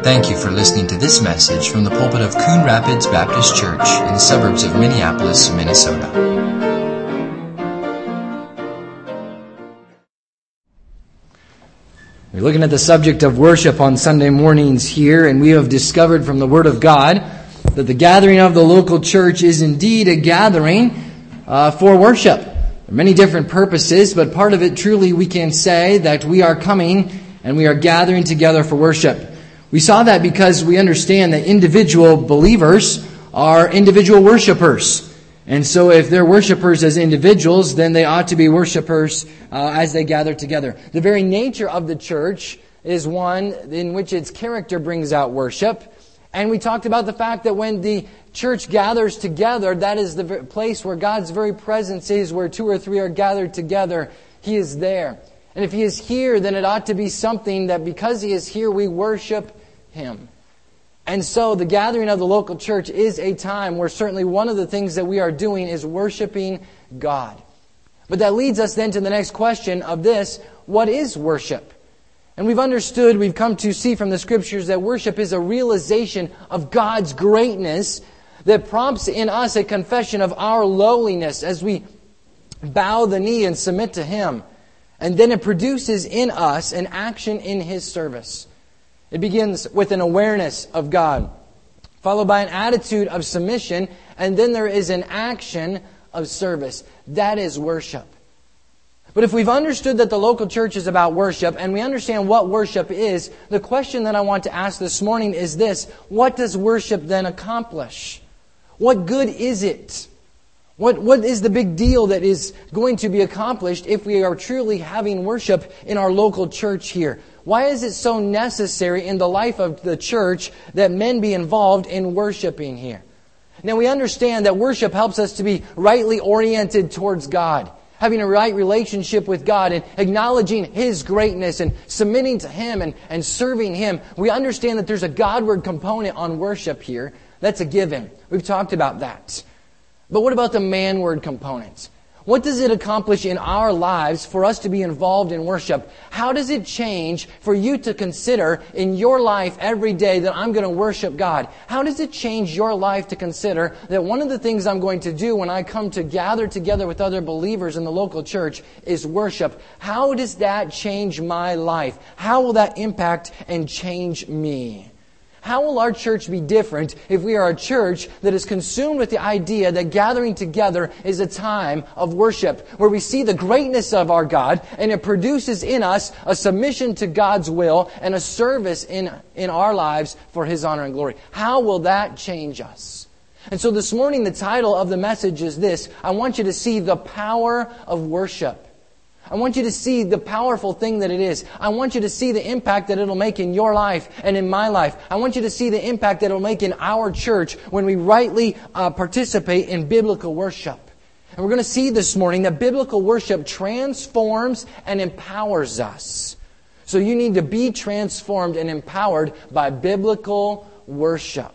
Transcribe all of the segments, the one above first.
Thank you for listening to this message from the pulpit of Coon Rapids Baptist Church in the suburbs of Minneapolis, Minnesota. We're looking at the subject of worship on Sunday mornings here, and we have discovered from the Word of God that the gathering of the local church is indeed a gathering for worship. There are many different purposes, but part of it truly we can say that we are coming and we are gathering together for worship. We saw that because we understand that individual believers are individual worshipers. And so if they're worshipers as individuals, then they ought to be worshipers as they gather together. The very nature of the church is one in which its character brings out worship. And we talked about the fact that when the church gathers together, that is the place where God's very presence is, where two or three are gathered together, He is there. And if He is here, then it ought to be something that because He is here, we worship Him. And so the gathering of the local church is a time where certainly one of the things that we are doing is worshiping God. But that leads us then to the next question of this: what is worship? And we've come to see from the Scriptures that worship is a realization of God's greatness that prompts in us a confession of our lowliness as we bow the knee and submit to Him. And then it produces in us an action in His service. It begins with an awareness of God, followed by an attitude of submission, and then there is an action of service. That is worship. But if we've understood that the local church is about worship, and we understand what worship is, the question that I want to ask this morning is this: what does worship then accomplish? What good is it? What is the big deal that is going to be accomplished if we are truly having worship in our local church here? Why is it so necessary in the life of the church that men be involved in worshiping here? Now we understand that worship helps us to be rightly oriented towards God, having a right relationship with God and acknowledging His greatness and submitting to Him and serving Him. We understand that there's a Godward component on worship here. That's a given. We've talked about that. But what about the manward component? What does it accomplish in our lives for us to be involved in worship? How does it change for you to consider in your life every day that I'm going to worship God? How does it change your life to consider that one of the things I'm going to do when I come to gather together with other believers in the local church is worship? How does that change my life? How will that impact and change me? How will our church be different if we are a church that is consumed with the idea that gathering together is a time of worship, where we see the greatness of our God and it produces in us a submission to God's will and a service in our lives for His honor and glory? How will that change us? And so this morning the title of the message is this: I want you to see the power of worship. I want you to see the powerful thing that it is. I want you to see the impact that it'll make in your life and in my life. I want you to see the impact that it'll make in our church when we rightly participate in biblical worship. And we're going to see this morning that biblical worship transforms and empowers us. So you need to be transformed and empowered by biblical worship.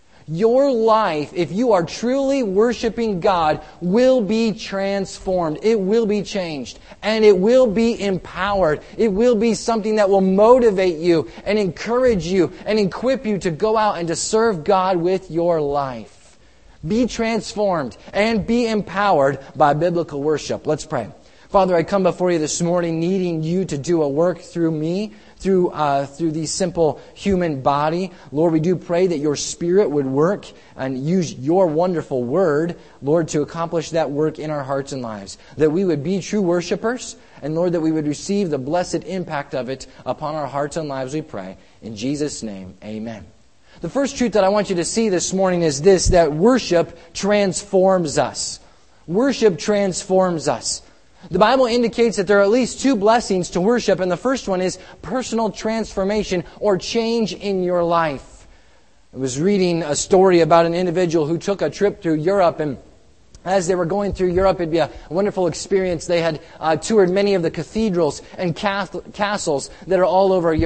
Your life, if you are truly worshiping God, will be transformed. It will be changed. And it will be empowered. It will be something that will motivate you and encourage you and equip you to go out and to serve God with your life. Be transformed and be empowered by biblical worship. Let's pray. Father, I come before you this morning needing you to do a work through me, through the simple human body. Lord, we do pray that your Spirit would work and use your wonderful word, Lord, to accomplish that work in our hearts and lives. That we would be true worshipers, and Lord, that we would receive the blessed impact of it upon our hearts and lives, we pray. In Jesus' name, amen. The first truth that I want you to see this morning is this: that worship transforms us. Worship transforms us. The Bible indicates that there are at least two blessings to worship, and the first one is personal transformation or change in your life. I was reading a story about an individual who took a trip through Europe, and as they were going through Europe, it'd be a wonderful experience. They had toured many of the cathedrals and castles that are all over Europe.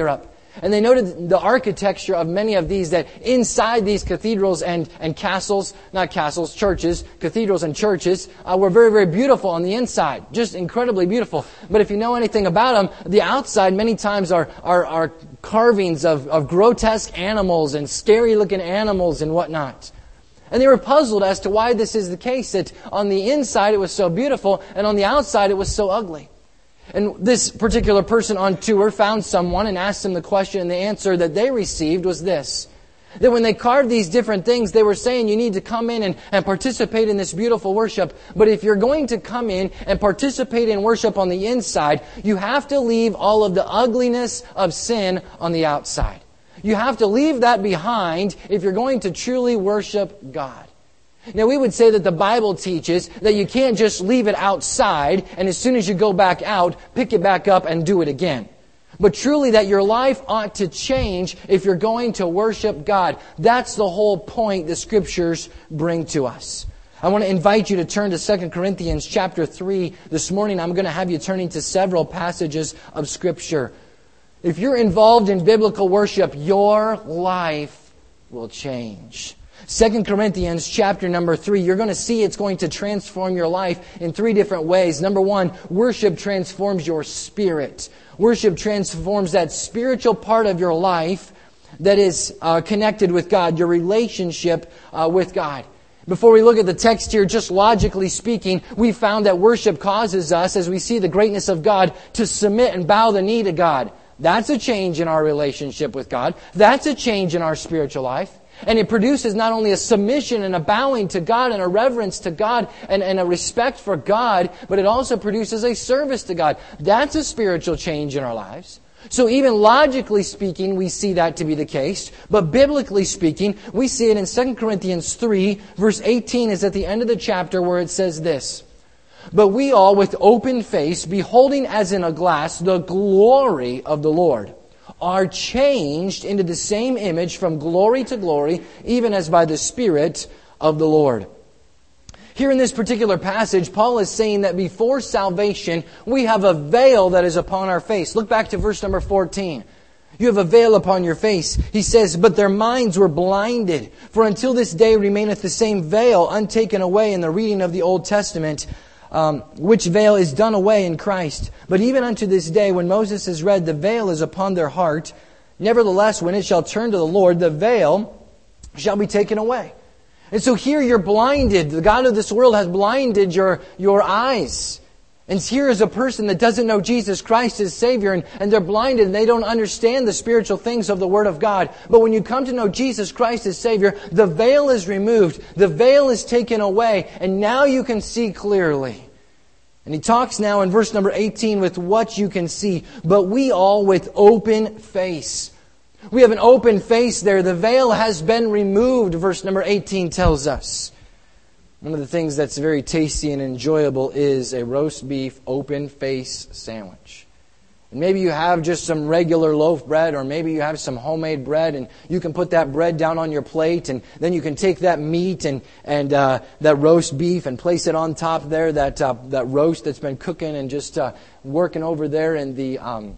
And they noted the architecture of many of these, that inside these cathedrals and castles, not castles, churches, cathedrals and churches, were very, very beautiful on the inside. Just incredibly beautiful. But if you know anything about them, the outside many times are carvings of grotesque animals and scary looking animals and whatnot. And they were puzzled as to why this is the case, that on the inside it was so beautiful and on the outside it was so ugly. And this particular person on tour found someone and asked him the question, and the answer that they received was this: that when they carved these different things, they were saying you need to come in and participate in this beautiful worship. But if you're going to come in and participate in worship on the inside, you have to leave all of the ugliness of sin on the outside. You have to leave that behind if you're going to truly worship God. Now, we would say that the Bible teaches that you can't just leave it outside and as soon as you go back out, pick it back up and do it again. But truly that your life ought to change if you're going to worship God. That's the whole point the Scriptures bring to us. I want to invite you to turn to 2 Corinthians chapter 3. This morning I'm going to have you turning to several passages of Scripture. If you're involved in biblical worship, your life will change. 2 Corinthians chapter number 3, you're going to see it's going to transform your life in 3 different ways. Number 1, worship transforms your spirit. Worship transforms that spiritual part of your life that is connected with God, your relationship with God. Before we look at the text here, just logically speaking, we found that worship causes us, as we see the greatness of God, to submit and bow the knee to God. That's a change in our relationship with God. That's a change in our spiritual life. And it produces not only a submission and a bowing to God and a reverence to God and a respect for God, but it also produces a service to God. That's a spiritual change in our lives. So even logically speaking, we see that to be the case. But biblically speaking, we see it in 2 Corinthians 3, verse 18 is at the end of the chapter where it says this: "But we all with open face, beholding as in a glass the glory of the Lord, are changed into the same image from glory to glory, even as by the Spirit of the Lord." Here in this particular passage, Paul is saying that before salvation, we have a veil that is upon our face. Look back to verse number 14. You have a veil upon your face. He says, "But their minds were blinded. For until this day remaineth the same veil untaken away in the reading of the Old Testament, which veil is done away in Christ. But even unto this day, when Moses is read, the veil is upon their heart. Nevertheless, when it shall turn to the Lord, the veil shall be taken away." And so here you're blinded. The God of this world has blinded your eyes. And here is a person that doesn't know Jesus Christ as Savior, and they're blinded and they don't understand the spiritual things of the Word of God. But when you come to know Jesus Christ as Savior, the veil is removed. The veil is taken away, and now you can see clearly. And he talks now in verse number 18 with what you can see. "But we all with open face." We have an open face there. The veil has been removed, verse number 18 tells us. One of the things that's very tasty and enjoyable is a roast beef open face sandwich. And maybe you have just some regular loaf bread, or maybe you have some homemade bread, and you can put that bread down on your plate, and then you can take that meat and that roast beef and place it on top there, that roast that's been cooking and just working over there in the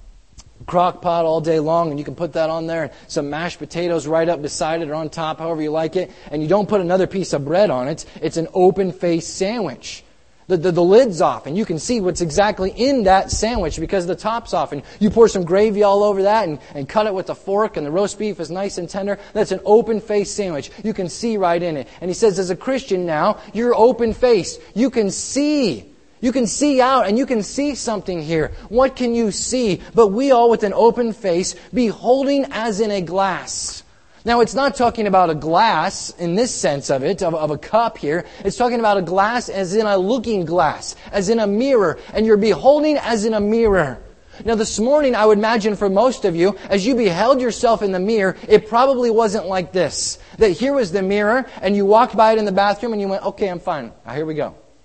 crock pot all day long, and you can put that on there, and some mashed potatoes right up beside it or on top, however you like it, and you don't put another piece of bread on it. It's an open-faced sandwich. The lid's off, and you can see what's exactly in that sandwich because the top's off. And you pour some gravy all over that and cut it with a fork, and the roast beef is nice and tender. That's an open-faced sandwich. You can see right in it. And he says, as a Christian now, you're open-faced. You can see. You can see out, and you can see something here. What can you see? "But we all with an open face, beholding as in a glass." Now, it's not talking about a glass in this sense of it, of a cup here. It's talking about a glass as in a looking glass, as in a mirror. And you're beholding as in a mirror. Now, this morning, I would imagine for most of you, as you beheld yourself in the mirror, it probably wasn't like this. That here was the mirror, and you walked by it in the bathroom, and you went, "Okay, I'm fine. Now, here we go."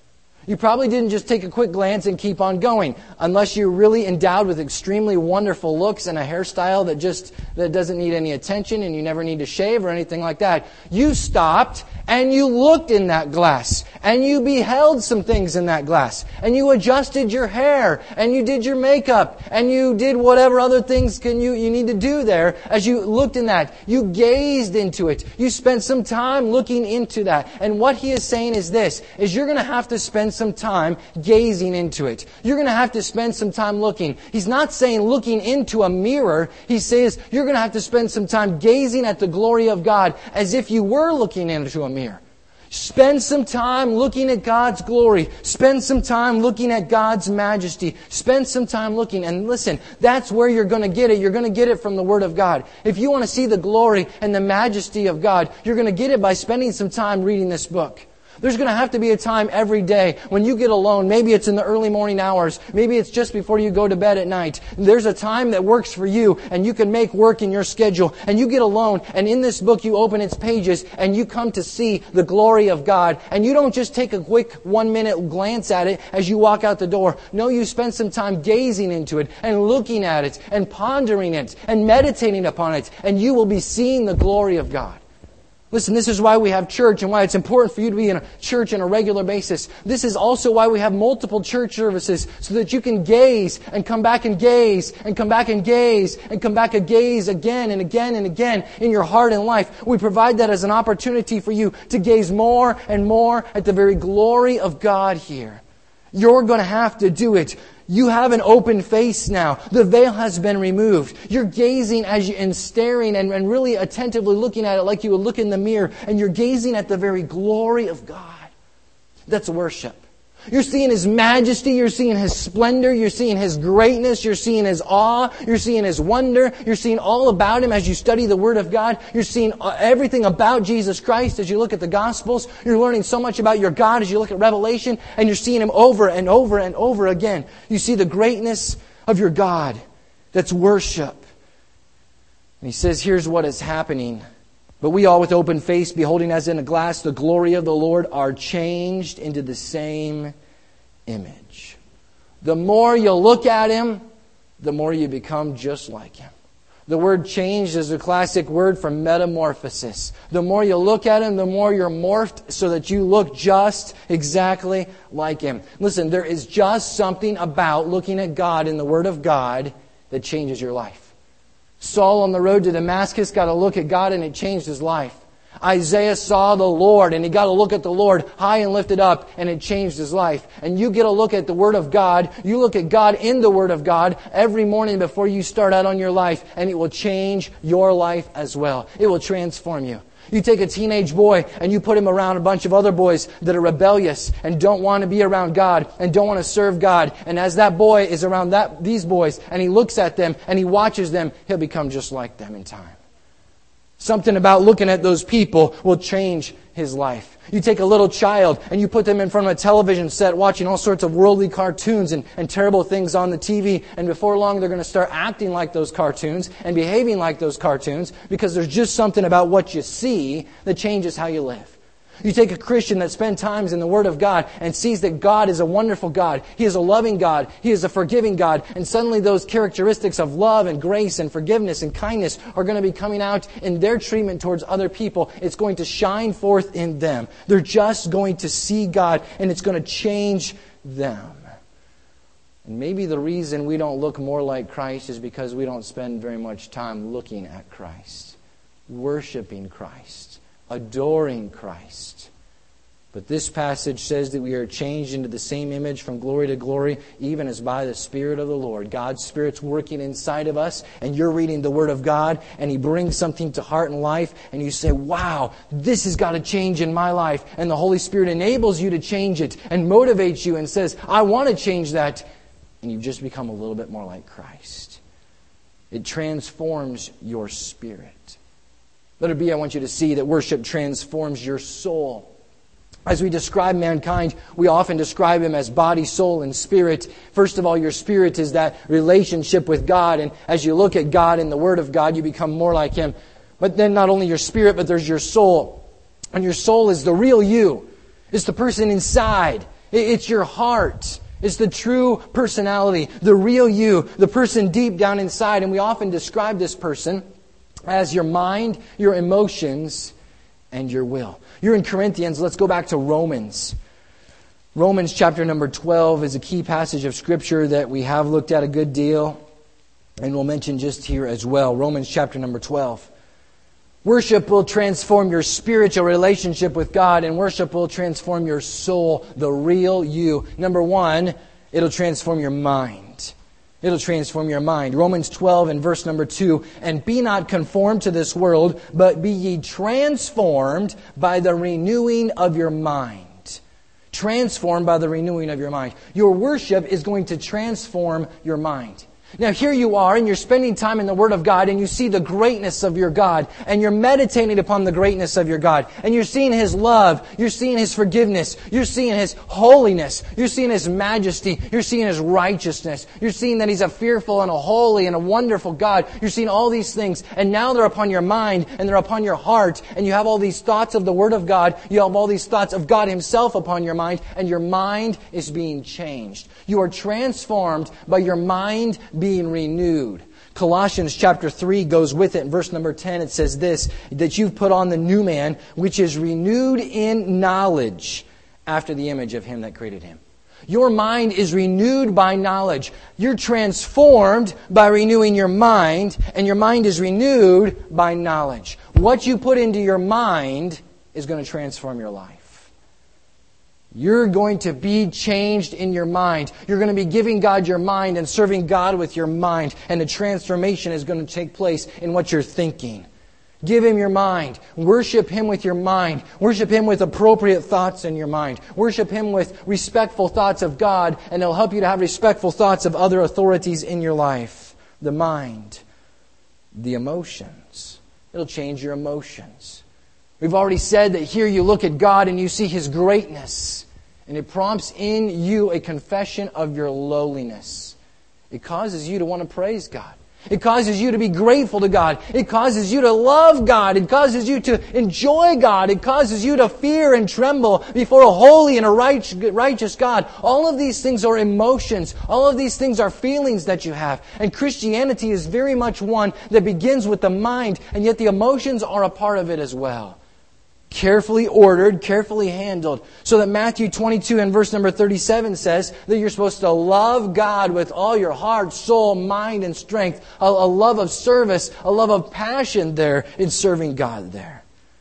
You probably didn't just take a quick glance and keep on going, unless you're really endowed with extremely wonderful looks and a hairstyle that doesn't need any attention and you never need to shave or anything like that. You stopped and you looked in that glass and you beheld some things in that glass and you adjusted your hair and you did your makeup and you did whatever other things you need to do there as you looked in that. You gazed into it. You spent some time looking into that. And what he is saying is this, is you're going to have to spend some time gazing into it. You're going to have to spend some time looking. He's not saying looking into a mirror. He says you're going to have to spend some time gazing at the glory of God as if you were looking into a mirror. Spend some time looking at God's glory. Spend some time looking at God's majesty. Spend some time looking. And listen, that's where you're going to get it. You're going to get it from the Word of God. If you want to see the glory and the majesty of God, you're going to get it by spending some time reading this book. There's going to have to be a time every day when you get alone. Maybe it's in the early morning hours. Maybe it's just before you go to bed at night. There's a time that works for you and you can make work in your schedule. And you get alone and in this book you open its pages and you come to see the glory of God. And you don't just take a quick 1-minute glance at it as you walk out the door. No, you spend some time gazing into it and looking at it and pondering it and meditating upon it. And you will be seeing the glory of God. Listen, this is why we have church and why it's important for you to be in a church on a regular basis. This is also why we have multiple church services so that you can gaze and come back and gaze and come back and gaze and come back and gaze again and again and again in your heart and life. We provide that as an opportunity for you to gaze more and more at the very glory of God here. You're going to have to do it. You have an open face now. The veil has been removed. You're gazing and staring and really attentively looking at it like you would look in the mirror. And you're gazing at the very glory of God. That's worship. You're seeing His majesty. You're seeing His splendor. You're seeing His greatness. You're seeing His awe. You're seeing His wonder. You're seeing all about Him as you study the Word of God. You're seeing everything about Jesus Christ as you look at the Gospels. You're learning so much about your God as you look at Revelation. And you're seeing Him over and over and over again. You see the greatness of your God. That's worship. And He says, here's what is happening. But we all with open face, beholding as in a glass the glory of the Lord, are changed into the same image. The more you look at Him, the more you become just like Him. The word changed is a classic word for metamorphosis. The more you look at Him, the more you're morphed so that you look just exactly like Him. Listen, there is just something about looking at God in the Word of God that changes your life. Saul on the road to Damascus got a look at God and it changed his life. Isaiah saw the Lord and he got a look at the Lord high and lifted up and it changed his life. And you get a look at the Word of God. You look at God in the Word of God every morning before you start out on your life and it will change your life as well. It will transform you. You take a teenage boy and you put him around a bunch of other boys that are rebellious and don't want to be around God and don't want to serve God. And as that boy is around these boys and he looks at them and he watches them, he'll become just like them in time. Something about looking at those people will change his life. You take a little child and you put them in front of a television set watching all sorts of worldly cartoons and terrible things on the TV. And before long, they're going to start acting like those cartoons and behaving like those cartoons because there's just something about what you see that changes how you live. You take a Christian that spends times in the Word of God and sees that God is a wonderful God. He is a loving God. He is a forgiving God. And suddenly those characteristics of love and grace and forgiveness and kindness are going to be coming out in their treatment towards other people. It's going to shine forth in them. They're just going to see God and it's going to change them. And maybe the reason we don't look more like Christ is because we don't spend very much time looking at Christ, worshiping Christ, adoring Christ. But this passage says that we are changed into the same image from glory to glory, even as by the Spirit of the Lord. God's Spirit's working inside of us, and you're reading the Word of God, and He brings something to heart and life, and you say, wow, this has got to change in my life. And the Holy Spirit enables you to change it and motivates you and says, I want to change that. And you just become a little bit more like Christ. It transforms your spirit. Let it be, I want you to see that worship transforms your soul. As we describe mankind, we often describe him as body, soul, and spirit. First of all, your spirit is that relationship with God. And as you look at God and the Word of God, you become more like Him. But then not only your spirit, but there's your soul. And your soul is the real you. It's the person inside. It's your heart. It's the true personality, the real you, the person deep down inside. And we often describe this person as your mind, your emotions, and your will. You're in Corinthians. Let's go back to Romans. Romans chapter number 12 is a key passage of Scripture that we have looked at a good deal, and we'll mention just here as well. Romans chapter number 12. Worship will transform your spiritual relationship with God, and worship will transform your soul, the real you. Number one, it'll transform your mind. It'll transform your mind. Romans 12 and verse number 2, and be not conformed to this world, but be ye transformed by the renewing of your mind. Transformed by the renewing of your mind. Your worship is going to transform your mind. Now here you are, and you're spending time in the Word of God, and you see the greatness of your God, and you're meditating upon the greatness of your God, and you're seeing His love, you're seeing His forgiveness, you're seeing His holiness, you're seeing His majesty, you're seeing His righteousness, you're seeing that He's a fearful and a holy and a wonderful God. You're seeing all these things, and now they're upon your mind, and they're upon your heart, and you have all these thoughts of the Word of God, you have all these thoughts of God Himself upon your mind, and your mind is being changed. You are transformed by your mind being renewed. Colossians chapter 3 goes with it. In verse number 10 it says this, that you've put on the new man, which is renewed in knowledge after the image of Him that created him. Your mind is renewed by knowledge. You're transformed by renewing your mind, and your mind is renewed by knowledge. What you put into your mind is going to transform your life. You're going to be changed in your mind. You're going to be giving God your mind and serving God with your mind. And the transformation is going to take place in what you're thinking. Give Him your mind. Worship Him with your mind. Worship Him with appropriate thoughts in your mind. Worship Him with respectful thoughts of God, and it'll help you to have respectful thoughts of other authorities in your life. The mind. The emotions. It'll change your emotions. We've already said that here you look at God and you see His greatness. And it prompts in you a confession of your lowliness. It causes you to want to praise God. It causes you to be grateful to God. It causes you to love God. It causes you to enjoy God. It causes you to fear and tremble before a holy and a righteous God. All of these things are emotions. All of these things are feelings that you have. And Christianity is very much one that begins with the mind, and yet the emotions are a part of it as well. Carefully ordered, carefully handled. So that Matthew 22 and verse number 37 says that you're supposed to love God with all your heart, soul, mind, and strength. A love of service, a love of passion there in serving God there.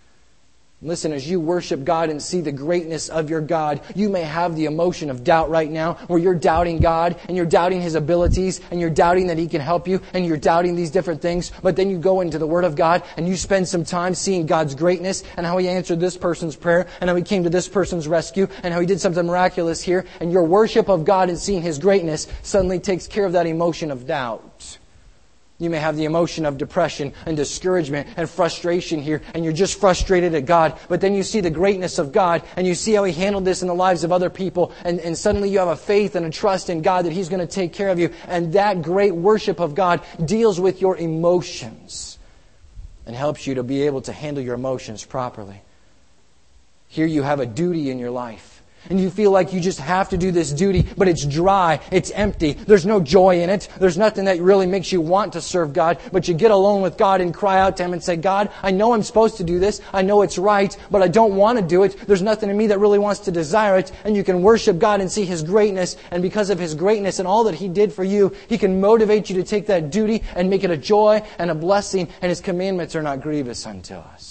Listen, as you worship God and see the greatness of your God, you may have the emotion of doubt right now, where you're doubting God, and you're doubting His abilities, and you're doubting that He can help you, and you're doubting these different things. But then you go into the Word of God, and you spend some time seeing God's greatness, and how He answered this person's prayer, and how He came to this person's rescue, and how He did something miraculous here. And your worship of God and seeing His greatness suddenly takes care of that emotion of doubt. You may have the emotion of depression and discouragement and frustration here, and you're just frustrated at God. But then you see the greatness of God, and you see how He handled this in the lives of other people, and suddenly you have a faith and a trust in God that He's going to take care of you. And that great worship of God deals with your emotions and helps you to be able to handle your emotions properly. Here you have a duty in your life. And you feel like you just have to do this duty, but it's dry, it's empty, there's no joy in it, there's nothing that really makes you want to serve God, but you get alone with God and cry out to Him and say, God, I know I'm supposed to do this, I know it's right, but I don't want to do it, there's nothing in me that really wants to desire it, and you can worship God and see His greatness, and because of His greatness and all that He did for you, He can motivate you to take that duty and make it a joy and a blessing, and His commandments are not grievous unto us.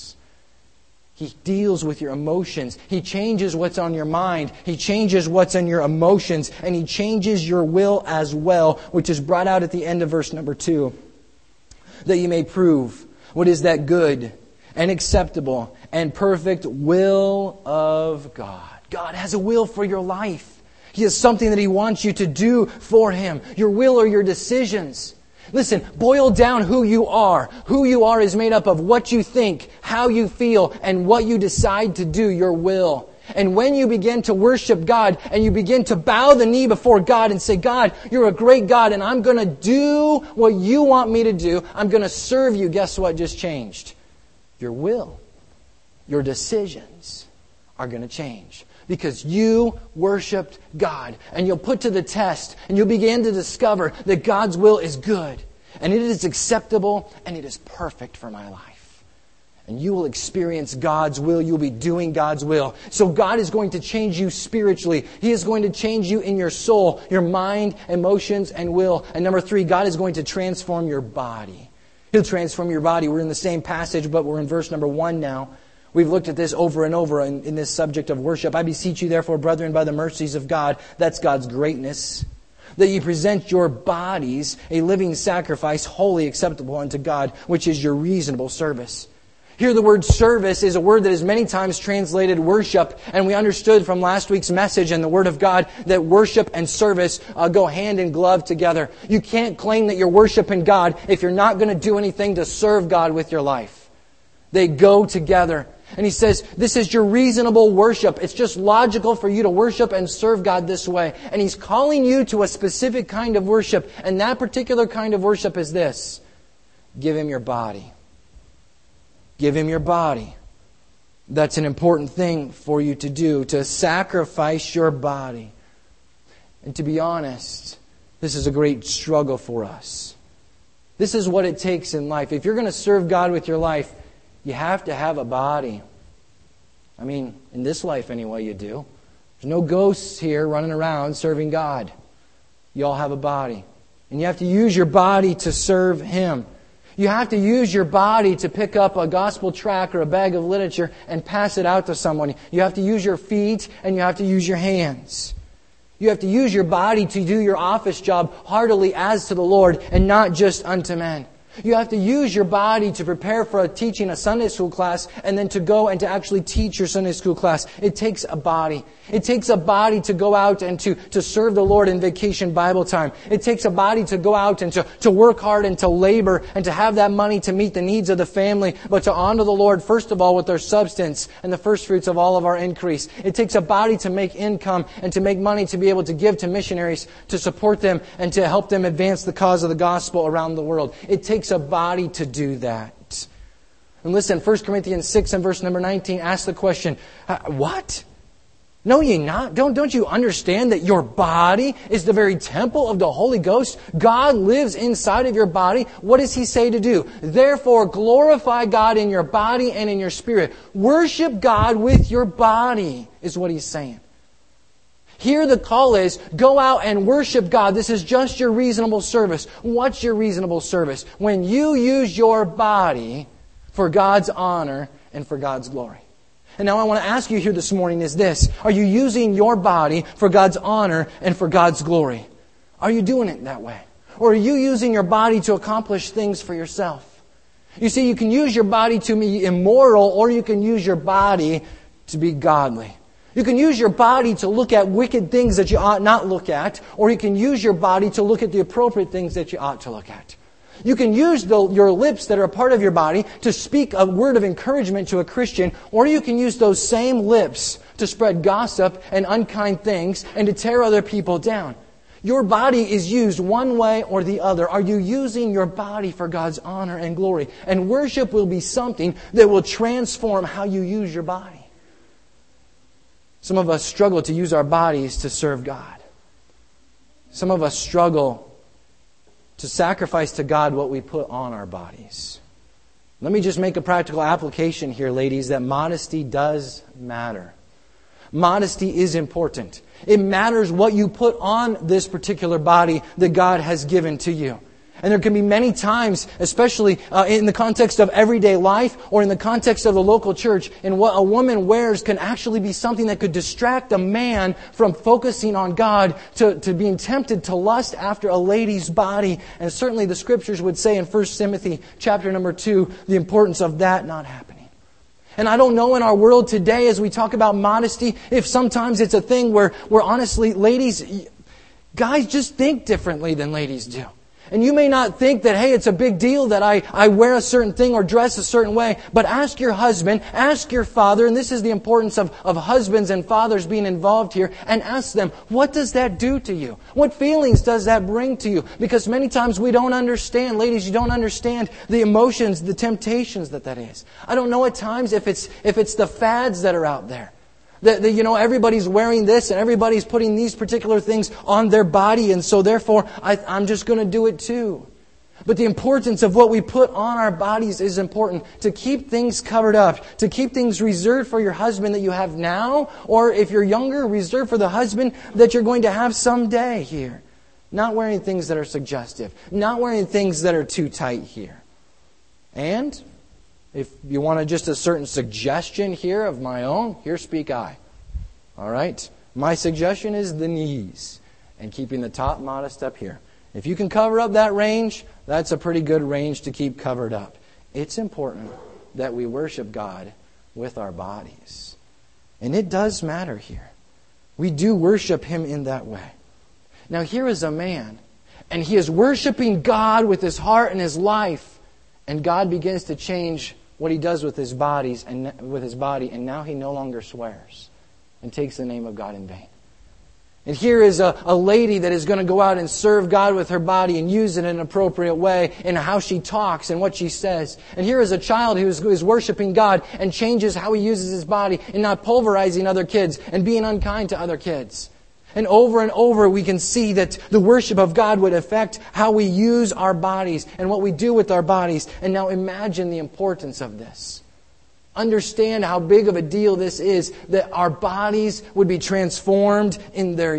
He deals with your emotions. He changes what's on your mind. He changes what's in your emotions. And He changes your will as well, which is brought out at the end of verse number 2. That you may prove what is that good and acceptable and perfect will of God. God has a will for your life. He has something that He wants you to do for Him. Your will are your decisions. Listen, boil down who you are. Who you are is made up of what you think, how you feel, and what you decide to do, your will. And when you begin to worship God and you begin to bow the knee before God and say, God, you're a great God and I'm going to do what you want me to do. I'm going to serve you. Guess what just changed? Your will, your decisions are going to change. because you worshiped God. And you'll put to the test, and you'll begin to discover that God's will is good, and it is acceptable, and it is perfect for my life. And you will experience God's will. You'll be doing God's will. So God is going to change you spiritually. He is going to change you in your soul, your mind, emotions, and will. And number 3, God is going to transform your body. He'll transform your body. We're in the same passage, but we're in verse number 1 now. We've looked at this over and over in this subject of worship. I beseech you, therefore, brethren, by the mercies of God, that's God's greatness, that you present your bodies a living sacrifice, wholly acceptable unto God, which is your reasonable service. Here the word service is a word that is many times translated worship, and we understood from last week's message and the Word of God that worship and service go hand in glove together. You can't claim that you're worshiping God if you're not going to do anything to serve God with your life. They go together. And he says, this is your reasonable worship. It's just logical for you to worship and serve God this way. And He's calling you to a specific kind of worship, and that particular kind of worship is this: give Him your body. Give Him your body. That's an important thing for you to do, to sacrifice your body. And to be honest, this is a great struggle for us. This is what it takes in life. If you're going to serve God with your life, you have to have a body. I mean, in this life anyway, you do. There's no ghosts here running around serving God. You all have a body. And you have to use your body to serve Him. You have to use your body to pick up a gospel tract or a bag of literature and pass it out to someone. You have to use your feet and you have to use your hands. You have to use your body to do your office job heartily as to the Lord and not just unto men. You have to use your body to prepare for teaching a Sunday school class and then to go and to actually teach your Sunday school class. It takes a body. It takes a body to go out and to serve the Lord in vacation Bible time. It takes a body to go out and to work hard and to labor and to have that money to meet the needs of the family, but to honor the Lord first of all with their substance and the first fruits of all of our increase. It takes a body to make income and to make money to be able to give to missionaries, to support them and to help them advance the cause of the gospel around the world. It takes a body to do that. And listen, 1 Corinthians 6 and verse number 19 asks the question, what? No, ye not. Don't you understand that your body is the very temple of the Holy Ghost? God lives inside of your body. What does He say to do? Therefore, glorify God in your body and in your spirit. Worship God with your body, is what He's saying. Here the call is, go out and worship God. This is just your reasonable service. What's your reasonable service? When you use your body for God's honor and for God's glory. And now I want to ask you here this morning is this: are you using your body for God's honor and for God's glory? Are you doing it that way? Or are you using your body to accomplish things for yourself? You see, you can use your body to be immoral, or you can use your body to be godly. You can use your body to look at wicked things that you ought not look at, or you can use your body to look at the appropriate things that you ought to look at. You can use your lips that are a part of your body to speak a word of encouragement to a Christian, or you can use those same lips to spread gossip and unkind things and to tear other people down. Your body is used one way or the other. Are you using your body for God's honor and glory? And worship will be something that will transform how you use your body. Some of us struggle to use our bodies to serve God. Some of us struggle to sacrifice to God what we put on our bodies. Let me just make a practical application here, ladies, that modesty does matter. Modesty is important. It matters what you put on this particular body that God has given to you. And there can be many times, especially in the context of everyday life or in the context of the local church, in what a woman wears can actually be something that could distract a man from focusing on God to being tempted to lust after a lady's body. And certainly the Scriptures would say in 1 Timothy chapter number 2, the importance of that not happening. And I don't know in our world today as we talk about modesty, if sometimes it's a thing where honestly, guys just think differently than ladies do. And you may not think that, hey, it's a big deal that I wear a certain thing or dress a certain way. But ask your husband, ask your father, and this is the importance of husbands and fathers being involved here, and ask them, what does that do to you? What feelings does that bring to you? Because many times we don't understand, ladies, you don't understand the emotions, the temptations that is. I don't know at times if it's the fads that are out there. That everybody's wearing this and everybody's putting these particular things on their body, and so therefore I'm just going to do it too. But the importance of what we put on our bodies is important. To keep things covered up, to keep things reserved for your husband that you have now, or if you're younger, reserved for the husband that you're going to have someday here. Not wearing things that are suggestive. Not wearing things that are too tight here. And if you want just a certain suggestion here of my own, here speak I. All right? My suggestion is the knees and keeping the top modest up here. If you can cover up that range, that's a pretty good range to keep covered up. It's important that we worship God with our bodies. And it does matter here. We do worship Him in that way. Now here is a man, and he is worshiping God with his heart and his life, and God begins to change what he does with his body, and now he no longer swears and takes the name of God in vain. And here is a lady that is going to go out and serve God with her body and use it in an appropriate way in how she talks and what she says. And here is a child who is worshiping God and changes how he uses his body and not pulverizing other kids and being unkind to other kids. And over we can see that the worship of God would affect how we use our bodies and what we do with our bodies. And now imagine the importance of this. Understand how big of a deal this is, that our bodies would be transformed in their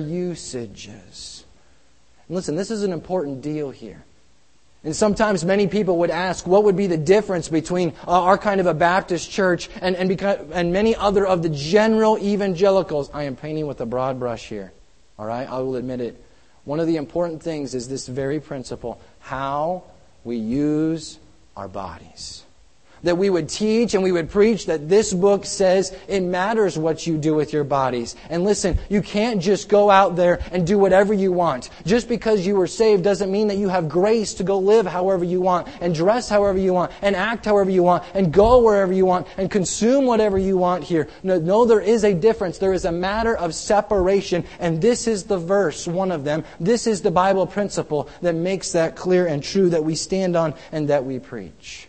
usages. And listen, this is an important deal here. And sometimes many people would ask, what would be the difference between our kind of a Baptist church and many other of the general evangelicals? I am painting with a broad brush here. All right, I will admit it. One of the important things is this very principle, how we use our bodies. That we would teach and we would preach that this book says it matters what you do with your bodies. And listen, you can't just go out there and do whatever you want. Just because you were saved doesn't mean that you have grace to go live however you want, and dress however you want, and act however you want, and go wherever you want, and consume whatever you want here. No, there is a difference. There is a matter of separation, and this is the verse, one of them. This is the Bible principle that makes that clear and true, that we stand on and that we preach.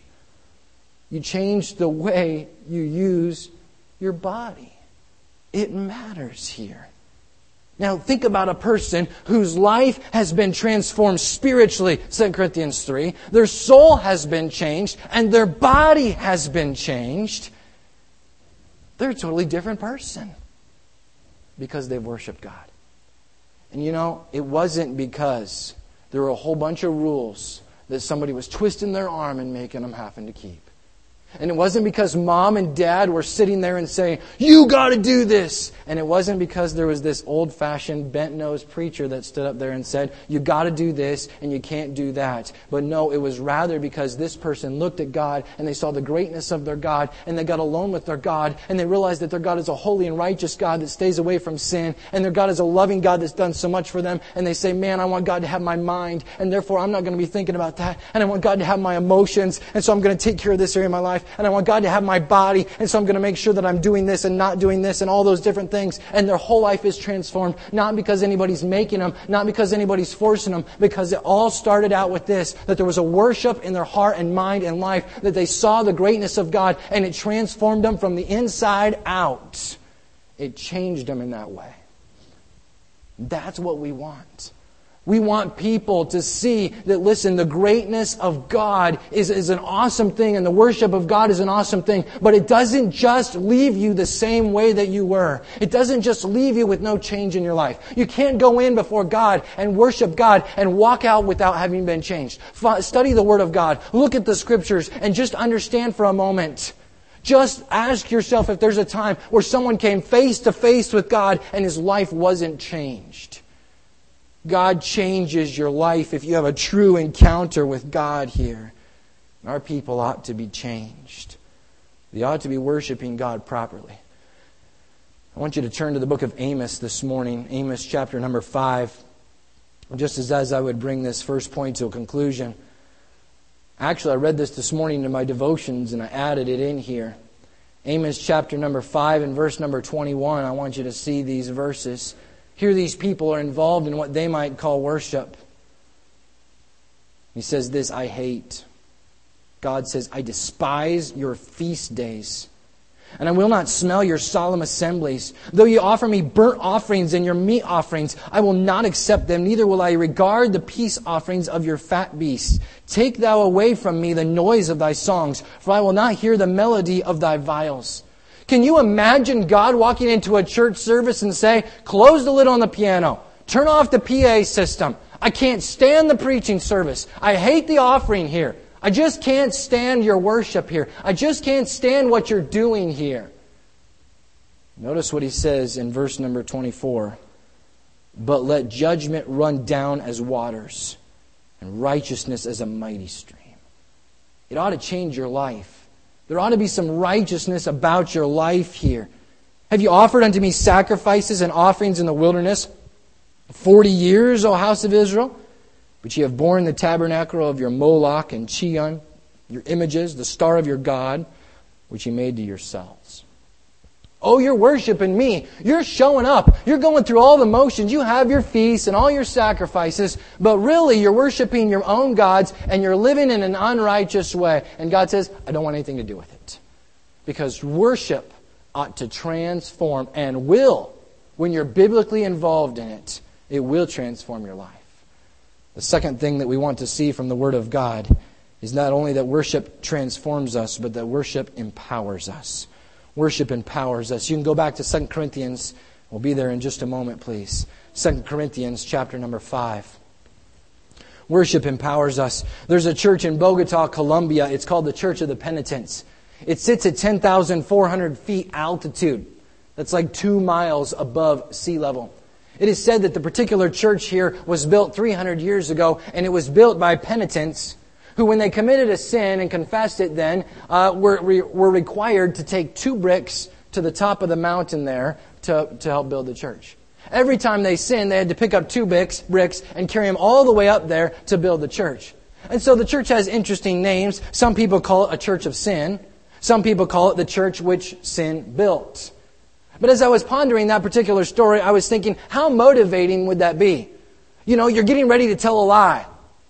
You change the way you use your body. It matters here. Now think about a person whose life has been transformed spiritually, 2 Corinthians 3. Their soul has been changed and their body has been changed. They're a totally different person because they've worshiped God. And it wasn't because there were a whole bunch of rules that somebody was twisting their arm and making them having to keep. And it wasn't because mom and dad were sitting there and saying, you got to do this. And it wasn't because there was this old-fashioned, bent-nosed preacher that stood up there and said, you got to do this and you can't do that. But no, it was rather because this person looked at God and they saw the greatness of their God, and they got alone with their God, and they realized that their God is a holy and righteous God that stays away from sin, and their God is a loving God that's done so much for them. And they say, man, I want God to have my mind, and therefore I'm not going to be thinking about that. And I want God to have my emotions, and so I'm going to take care of this area of my life. And I want God to have my body, and so I'm going to make sure that I'm doing this and not doing this and all those different things. And their whole life is transformed, not because anybody's making them, not because anybody's forcing them, because it all started out with this, that there was a worship in their heart and mind and life, that they saw the greatness of God, and it transformed them from the inside out. It changed them in that way. That's what we want. We want people to see that, listen, the greatness of God is an awesome thing, and the worship of God is an awesome thing, but it doesn't just leave you the same way that you were. It doesn't just leave you with no change in your life. You can't go in before God and worship God and walk out without having been changed. Study the Word of God. Look at the Scriptures and just understand for a moment. Just ask yourself if there's a time where someone came face to face with God and his life wasn't changed. God changes your life if you have a true encounter with God here. Our people ought to be changed. They ought to be worshiping God properly. I want you to turn to the book of Amos this morning, Amos chapter number 5. Just as I would bring this first point to a conclusion. Actually, I read this morning in my devotions and I added it in here. Amos chapter number 5 and verse number 21. I want you to see these verses. Here these people are involved in what they might call worship. He says this, I hate. God says, I despise your feast days. And I will not smell your solemn assemblies. Though you offer me burnt offerings and your meat offerings, I will not accept them, neither will I regard the peace offerings of your fat beasts. Take thou away from me the noise of thy songs, for I will not hear the melody of thy viols. Can you imagine God walking into a church service and say, close the lid on the piano, turn off the PA system. I can't stand the preaching service. I hate the offering here. I just can't stand your worship here. I just can't stand what you're doing here. Notice what he says in verse number 24. But let judgment run down as waters, and righteousness as a mighty stream. It ought to change your life. There ought to be some righteousness about your life here. Have you offered unto me sacrifices and offerings in the wilderness 40 years, O house of Israel? But ye have borne the tabernacle of your Moloch and Chion, your images, the star of your God, which ye made to yourselves. Oh, you're worshiping me. You're showing up. You're going through all the motions. You have your feasts and all your sacrifices, but really you're worshiping your own gods and you're living in an unrighteous way. And God says, I don't want anything to do with it. Because worship ought to transform and will, when you're biblically involved in it, it will transform your life. The second thing that we want to see from the Word of God is not only that worship transforms us, but that worship empowers us. Worship empowers us. You can go back to 2 Corinthians. We'll be there in just a moment, please. 2 Corinthians chapter number 5. Worship empowers us. There's a church in Bogota, Colombia. It's called the Church of the Penitents. It sits at 10,400 feet altitude. That's like 2 miles above sea level. It is said that the particular church here was built 300 years ago, and it was built by penitents who, when they committed a sin and confessed it then, were required to take 2 bricks to the top of the mountain there to help build the church. Every time they sinned, they had to pick up 2 bricks and carry them all the way up there to build the church. And so the church has interesting names. Some people call it a church of sin. Some people call it the church which sin built. But as I was pondering that particular story, I was thinking, how motivating would that be? You know, you're getting ready to tell a lie.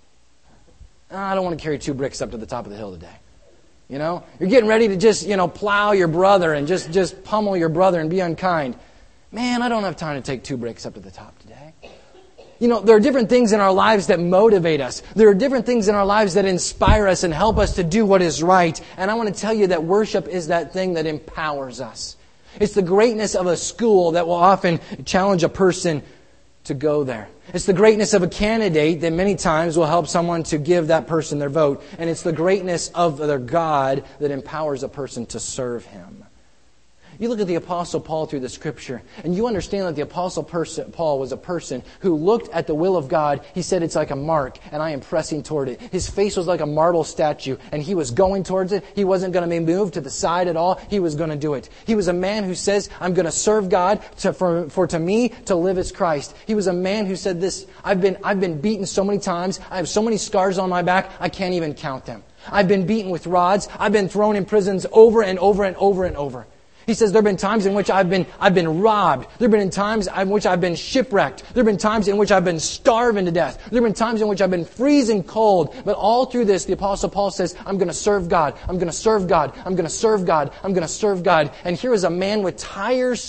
I don't want to carry 2 bricks up to the top of the hill today. You know, you're getting ready to just, plow your brother and just pummel your brother and be unkind. Man, I don't have time to take 2 bricks up to the top today. You know, there are different things in our lives that motivate us. There are different things in our lives that inspire us and help us to do what is right. And I want to tell you that worship is that thing that empowers us. It's the greatness of a school that will often challenge a person to go there. It's the greatness of a candidate that many times will help someone to give that person their vote. And it's the greatness of their God that empowers a person to serve Him. You look at the Apostle Paul through the Scripture, and you understand that the Apostle Paul was a person who looked at the will of God. He said, it's like a mark, and I am pressing toward it. His face was like a marble statue, and he was going towards it. He wasn't going to be moved to the side at all. He was going to do it. He was a man who says, I'm going to serve God, for to me to live is Christ. He was a man who said this, I've been beaten so many times. I have so many scars on my back, I can't even count them. I've been beaten with rods. I've been thrown in prisons over and over and over and over. He says, there have been times in which I've been robbed. There have been times in which I've been shipwrecked. There have been times in which I've been starving to death. There have been times in which I've been freezing cold. But all through this, the Apostle Paul says, I'm going to serve God. I'm going to serve God. I'm going to serve God. I'm going to serve God. And here is a man with tireless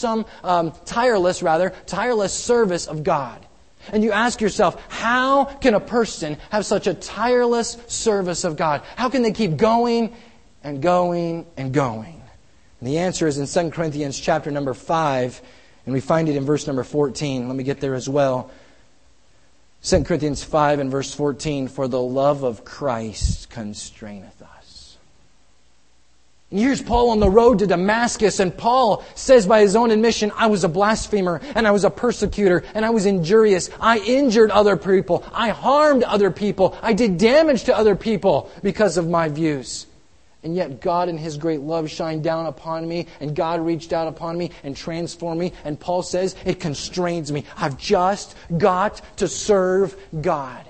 service of God. And you ask yourself, how can a person have such a tireless service of God? How can they keep going and going and going? And the answer is in 2 Corinthians chapter number 5, and we find it in verse number 14. Let me get there as well. 2 Corinthians 5 and verse 14, for the love of Christ constraineth us. And here's Paul on the road to Damascus, and Paul says by his own admission, I was a blasphemer, and I was a persecutor, and I was injurious. I injured other people. I harmed other people. I did damage to other people because of my views. And yet God in His great love shined down upon me, and God reached out upon me and transformed me. And Paul says, it constrains me. I've just got to serve God.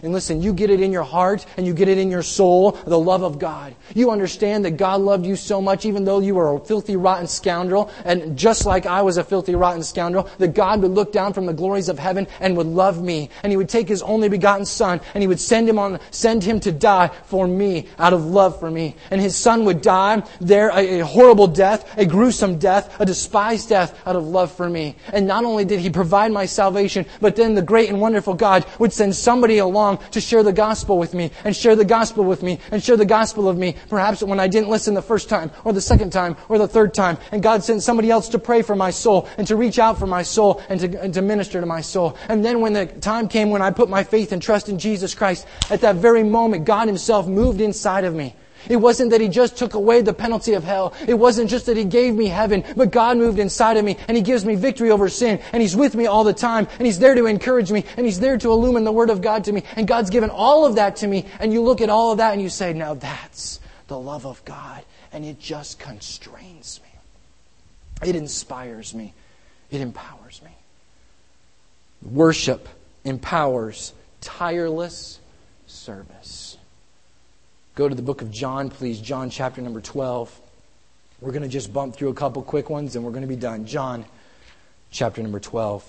And listen, you get it in your heart and you get it in your soul, the love of God. You understand that God loved you so much, even though you were a filthy, rotten scoundrel, and just like I was a filthy, rotten scoundrel, that God would look down from the glories of heaven and would love me. And He would take His only begotten Son and He would send Him to die for me, out of love for me. And His Son would die there, a horrible death, a gruesome death, a despised death, out of love for me. And not only did He provide my salvation, but then the great and wonderful God would send somebody along to share the gospel with me, and share the gospel with me, and share the gospel of me, perhaps when I didn't listen the first time, or the second time, or the third time. And God sent somebody else to pray for my soul, and to reach out for my soul, and to minister to my soul. And then when the time came when I put my faith and trust in Jesus Christ, at that very moment, God Himself moved inside of me. It wasn't that He just took away the penalty of hell. It wasn't just that He gave me heaven, but God moved inside of me and He gives me victory over sin, and He's with me all the time, and He's there to encourage me, and He's there to illumine the Word of God to me, and God's given all of that to me. And you look at all of that and you say, now that's the love of God, and it just constrains me. It inspires me. It empowers me. Worship empowers tireless service. Go to the book of John, please. John chapter number 12. We're going to just bump through a couple quick ones and we're going to be done. John chapter number 12.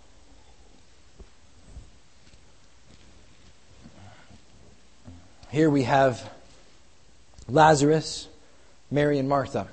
Here we have Lazarus, Mary, and Martha.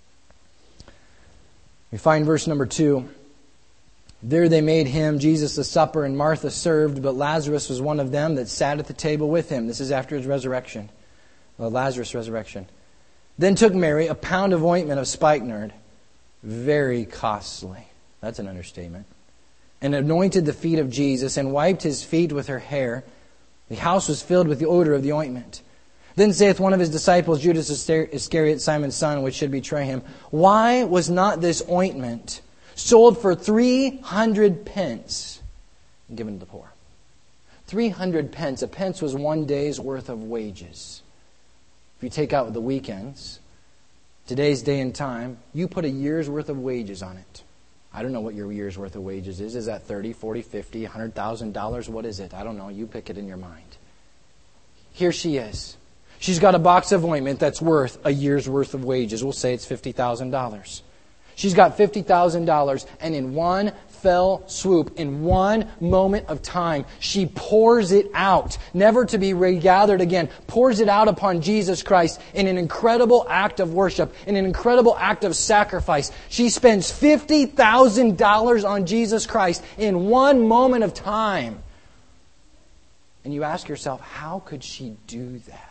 We find verse number 2. There they made Him, Jesus, a supper, and Martha served, but Lazarus was one of them that sat at the table with Him. This is after His resurrection. Lazarus' resurrection. Then took Mary a pound of ointment of spikenard, very costly. That's an understatement. And anointed the feet of Jesus and wiped His feet with her hair. The house was filled with the odor of the ointment. Then saith one of His disciples, Judas Iscariot, Simon's son, which should betray Him, why was not this ointment sold for 300 pence and given to the poor? 300 pence. A pence was 1 day's worth of wages. If you take out the weekends, today's day and time, you put a year's worth of wages on it. I don't know what your year's worth of wages is. Is that $30, $40, $50, $100,000? What is it? I don't know. You pick it in your mind. Here she is. She's got a box of ointment that's worth a year's worth of wages. We'll say it's $50,000. She's got $50,000, and in one fell swoop, in one moment of time, she pours it out, never to be regathered again, pours it out upon Jesus Christ in an incredible act of worship, in an incredible act of sacrifice. She spends $50,000 on Jesus Christ in one moment of time. And you ask yourself, how could she do that?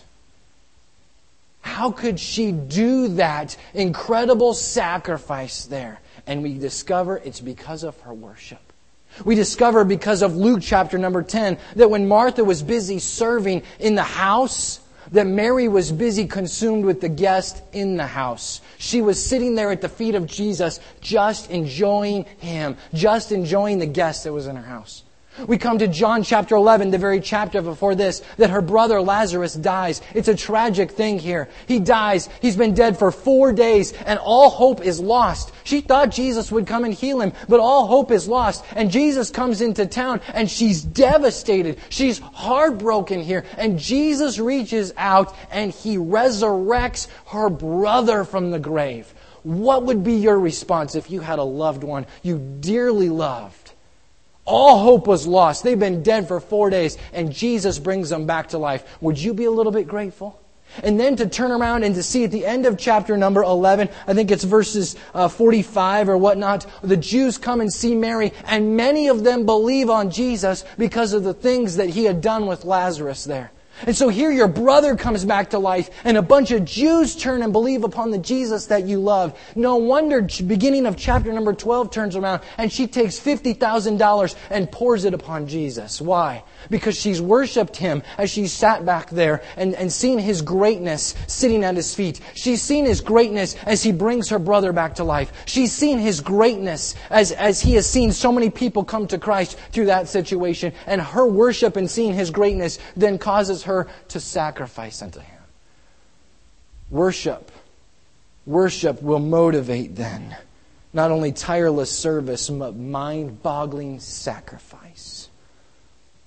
How could she do that incredible sacrifice there? And we discover it's because of her worship. We discover because of Luke chapter number 10 that when Martha was busy serving in the house, that Mary was busy consumed with the guest in the house. She was sitting there at the feet of Jesus, just enjoying Him, just enjoying the guest that was in her house. We come to John chapter 11, the very chapter before this, that her brother Lazarus dies. It's a tragic thing here. He dies. He's been dead for 4 days, and all hope is lost. She thought Jesus would come and heal him, but all hope is lost. And Jesus comes into town, and she's devastated. She's heartbroken here. And Jesus reaches out, and He resurrects her brother from the grave. What would be your response if you had a loved one you dearly loved? All hope was lost. They've been dead for 4 days, and Jesus brings them back to life. Would you be a little bit grateful? And then to turn around and to see at the end of chapter number 11, I think it's verses 45 or whatnot, the Jews come and see Mary, and many of them believe on Jesus because of the things that He had done with Lazarus there. And so here your brother comes back to life, and a bunch of Jews turn and believe upon the Jesus that you love. No wonder beginning of chapter number 12 turns around, and she takes $50,000 and pours it upon Jesus. Why? Because she's worshipped Him as she sat back there and seen His greatness sitting at His feet. She's seen His greatness as He brings her brother back to life. She's seen His greatness as He has seen so many people come to Christ through that situation. And her worship and seeing His greatness then causes her to sacrifice unto Him. Worship will motivate then not only tireless service, but mind-boggling sacrifice.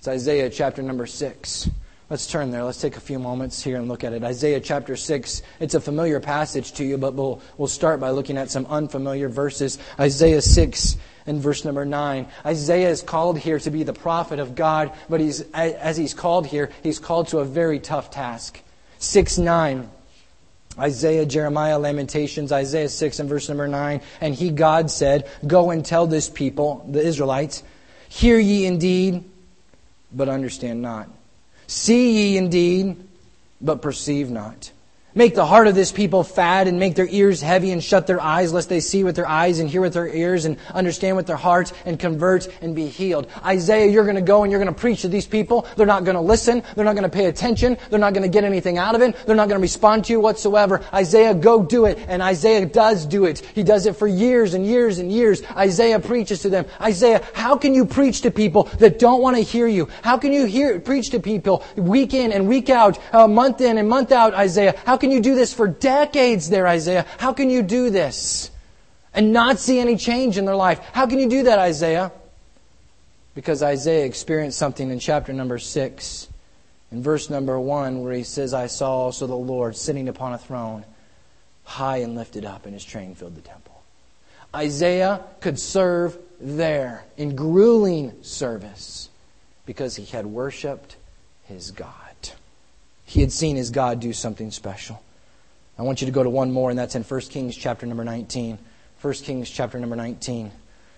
It's Isaiah chapter number 6. Let's turn there. Let's take a few moments here and look at it. Isaiah chapter 6. It's a familiar passage to you, but we'll start by looking at some unfamiliar verses. Isaiah 6 and verse number 9. Isaiah is called here to be the prophet of God, but as he's called here, he's called to a very tough task. 6:9. Isaiah, Jeremiah, Lamentations, Isaiah 6 and verse number 9. And he, God, said, "Go and tell this people," the Israelites, "hear ye indeed, but understand not. See ye indeed, but perceive not. Make the heart of this people fat and make their ears heavy and shut their eyes, lest they see with their eyes and hear with their ears and understand with their hearts and convert and be healed." Isaiah, you're going to go and you're going to preach to these people. They're not going to listen. They're not going to pay attention. They're not going to get anything out of it. They're not going to respond to you whatsoever. Isaiah, go do it. And Isaiah does do it. He does it for years and years and years. Isaiah preaches to them. Isaiah, how can you preach to people that don't want to hear you? How can you preach to people week in and week out, month in and month out, Isaiah? How can you do this for decades there, Isaiah? How can you do this and not see any change in their life? How can you do that, Isaiah? Because Isaiah experienced something in chapter number 6, in verse number 1, where he says, "I saw also the Lord sitting upon a throne, high and lifted up, and His train filled the temple." Isaiah could serve there in grueling service because he had worshipped his God. He had seen his God do something special. I want you to go to one more, and that's in 1 Kings chapter number 19. 1 Kings chapter number 19.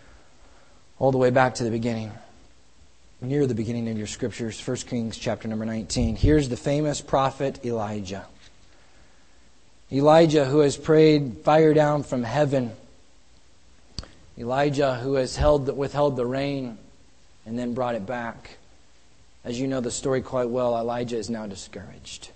All the way back to the beginning. Near the beginning of your scriptures. 1 Kings chapter number 19. Here's the famous prophet Elijah. Elijah, who has prayed fire down from heaven. Elijah, who has withheld the rain and then brought it back. As you know the story quite well, Elijah is now discouraged.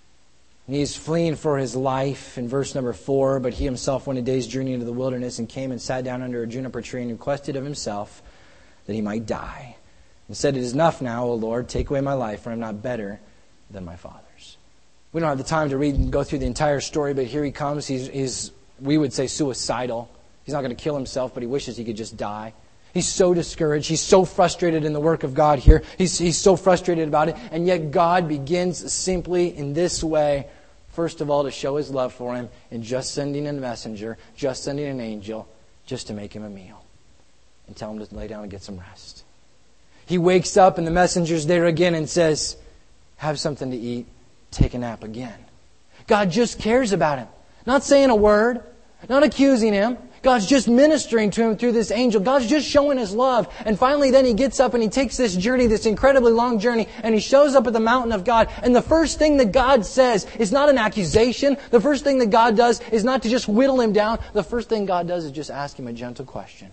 And he's fleeing for his life in verse number 4. "But he himself went a day's journey into the wilderness and came and sat down under a juniper tree and requested of himself that he might die. And said, 'It is enough now, O Lord, take away my life, for I am not better than my fathers.'" We don't have the time to read and go through the entire story, but here he comes. He's we would say suicidal. He's not going to kill himself, but he wishes he could just die. He's so discouraged. He's so frustrated in the work of God here. He's so frustrated about it. And yet God begins simply in this way, first of all, to show His love for him in just sending a messenger, just sending an angel, just to make him a meal and tell him to lay down and get some rest. He wakes up and the messenger's there again and says, "Have something to eat, take a nap again." God just cares about him. Not saying a word, not accusing him. God's just ministering to him through this angel. God's just showing His love. And finally then he gets up and he takes this journey, this incredibly long journey, and he shows up at the mountain of God. And the first thing that God says is not an accusation. The first thing that God does is not to just whittle him down. The first thing God does is just ask him a gentle question.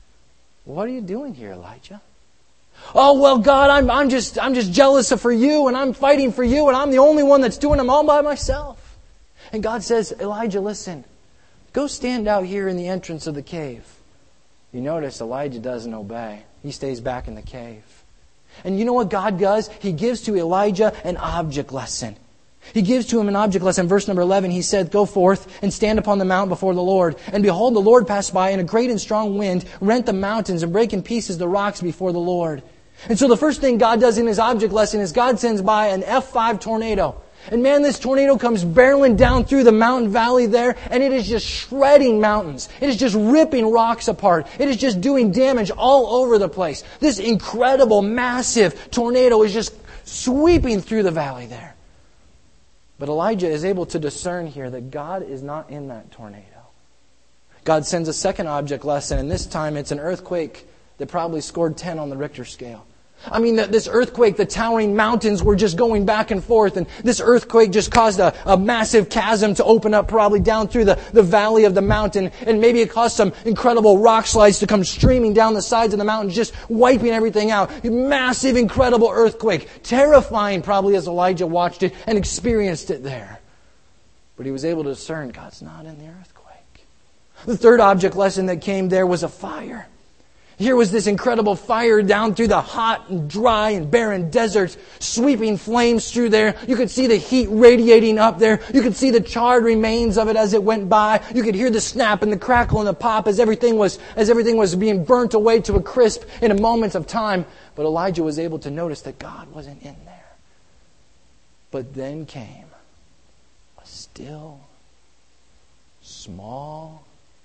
"What are you doing here, Elijah?" "Oh, well, God, I'm just jealous for you, and I'm fighting for you, and I'm the only one that's doing them all by myself." And God says, "Elijah, listen. Go stand out here in the entrance of the cave." You notice Elijah doesn't obey. He stays back in the cave. And you know what God does? He gives to Elijah an object lesson. He gives to him an object lesson. Verse number 11, he said, "Go forth and stand upon the mount before the Lord. And behold, the Lord passed by, and a great and strong wind rent the mountains and brake in pieces the rocks before the Lord." And so the first thing God does in His object lesson is God sends by an F5 tornado. And man, this tornado comes barreling down through the mountain valley there, and it is just shredding mountains. It is just ripping rocks apart. It is just doing damage all over the place. This incredible, massive tornado is just sweeping through the valley there. But Elijah is able to discern here that God is not in that tornado. God sends a second object lesson, and this time it's an earthquake that probably scored 10 on the Richter scale. I mean, this earthquake, the towering mountains were just going back and forth, and this earthquake just caused a massive chasm to open up probably down through the valley of the mountain, and maybe it caused some incredible rock slides to come streaming down the sides of the mountain, just wiping everything out. A massive, incredible earthquake. Terrifying probably as Elijah watched it and experienced it there. But he was able to discern God's not in the earthquake. The third object lesson that came there was a fire. Here was this incredible fire down through the hot and dry and barren desert, sweeping flames through there. You could see the heat radiating up there. You could see the charred remains of it as it went by. You could hear the snap and the crackle and the pop as everything was being burnt away to a crisp in a moment of time. But Elijah was able to notice that God wasn't in there. But then came a still, small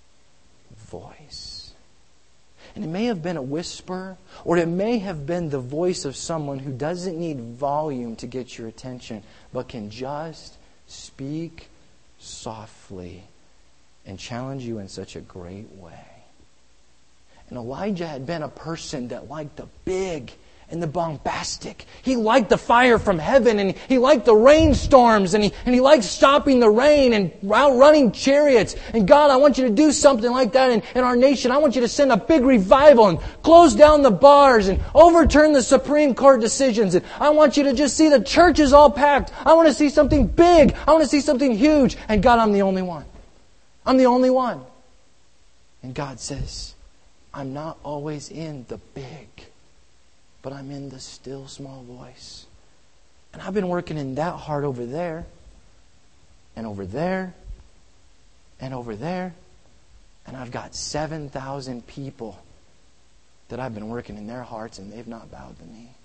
voice. And it may have been a whisper, or it may have been the voice of someone who doesn't need volume to get your attention, but can just speak softly and challenge you in such a great way. And Elijah had been a person that liked the big and the bombastic. He liked the fire from heaven, and he liked the rainstorms, and he liked stopping the rain and outrunning chariots. And God, I want you to do something like that in our nation. I want you to send a big revival and close down the bars and overturn the Supreme Court decisions. And I want you to just see the churches all packed. I want to see something big. I want to see something huge. And God, I'm the only one. I'm the only one. And God says, I'm not always in the big, but I'm in the still small voice. And I've been working in that heart over there, and over there, and over there. And I've got 7,000 people that I've been working in their hearts, and they've not bowed the knee.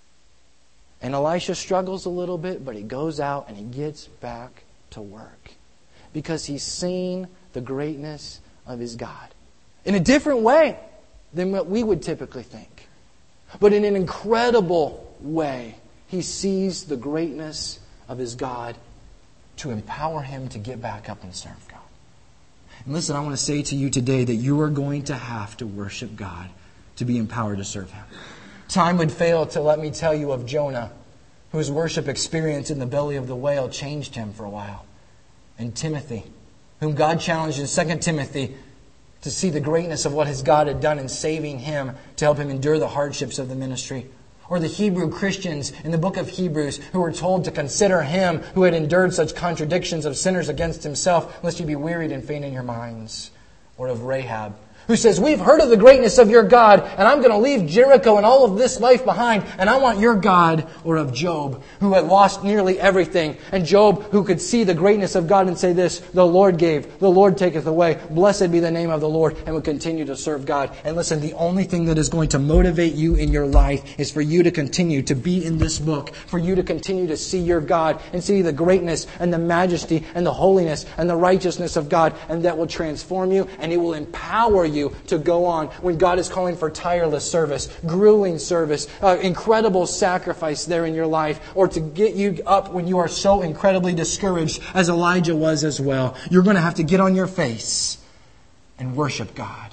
And Elisha struggles a little bit, but he goes out and he gets back to work. Because he's seen the greatness of his God in a different way than what we would typically think. But in an incredible way, he sees the greatness of his God to empower him to get back up and serve God. And listen, I want to say to you today that you are going to have to worship God to be empowered to serve Him. Time would fail to let me tell you of Jonah, whose worship experience in the belly of the whale changed him for a while. And Timothy, whom God challenged in 2 Timothy to see the greatness of what his God had done in saving him to help him endure the hardships of the ministry. Or the Hebrew Christians in the book of Hebrews who were told to consider him who had endured such contradictions of sinners against himself, lest you be wearied and faint in your minds. Or of Rahab, who says, we've heard of the greatness of your God, and I'm going to leave Jericho and all of this life behind, and I want your God. Or of Job, who had lost nearly everything, and Job, who could see the greatness of God and say this, the Lord gave, the Lord taketh away, blessed be the name of the Lord, and would continue to serve God. And listen, the only thing that is going to motivate you in your life is for you to continue to be in this book, for you to continue to see your God and see the greatness and the majesty and the holiness and the righteousness of God, and that will transform you, and it will empower you to go on when God is calling for tireless service, grueling service, incredible sacrifice there in your life, or to get you up when you are so incredibly discouraged as Elijah was as well. You're going to have to get on your face and worship God.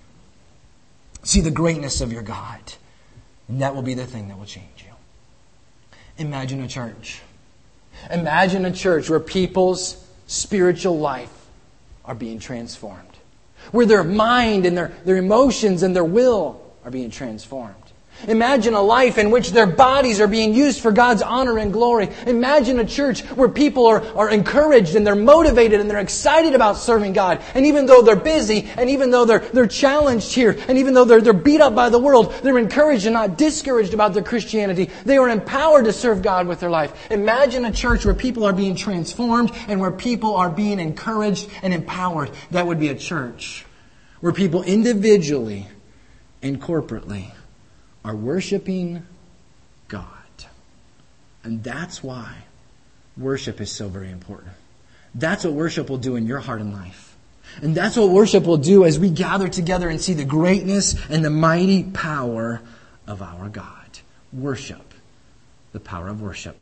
See the greatness of your God. And that will be the thing that will change you. Imagine a church. Imagine a church where people's spiritual life are being transformed. Where their mind and their emotions and their will are being transformed. Imagine a life in which their bodies are being used for God's honor and glory. Imagine a church where people are encouraged and they're motivated and they're excited about serving God. And even though they're busy, and even though they're challenged here, and even though they're beat up by the world, they're encouraged and not discouraged about their Christianity. They are empowered to serve God with their life. Imagine a church where people are being transformed and where people are being encouraged and empowered. That would be a church where people individually and corporately are worshiping God. And that's why worship is so very important. That's what worship will do in your heart and life. And that's what worship will do as we gather together and see the greatness and the mighty power of our God. Worship. The power of worship.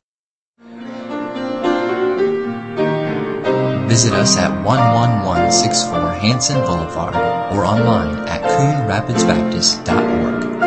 Visit us at 11164 Hanson Boulevard or online at CoonRapidsBaptist.org.